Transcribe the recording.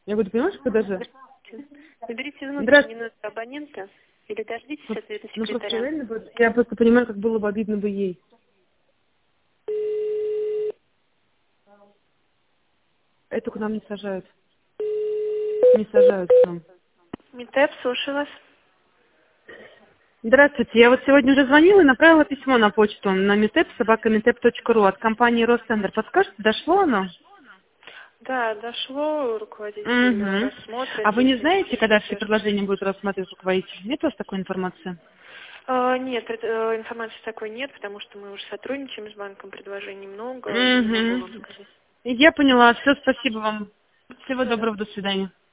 Я говорю, понимаешь, когда же? Наберите внутренний номер абонента или дождитесь ответа Ну, просто секретаря. реально, я просто понимаю, как было бы обидно бы ей. Эту к нам не сажают. Не сажают к нам. Митеп, слушаю вас. Здравствуйте, я вот сегодня уже звонила и направила письмо на почту на metep@metep.ru от компании Ростендер. Подскажете, дошло оно? Да, дошло, руководитель Угу. рассмотрит. А вы не Если знаете, когда все действительно... предложения будут рассматривать руководитель? Нет у вас такой информации? Нет, информации такой нет, потому что мы уже сотрудничаем с банком, предложений много, не могу Угу. вам сказать. Я поняла. Все, спасибо вам. Всего Всё, доброго, до свидания.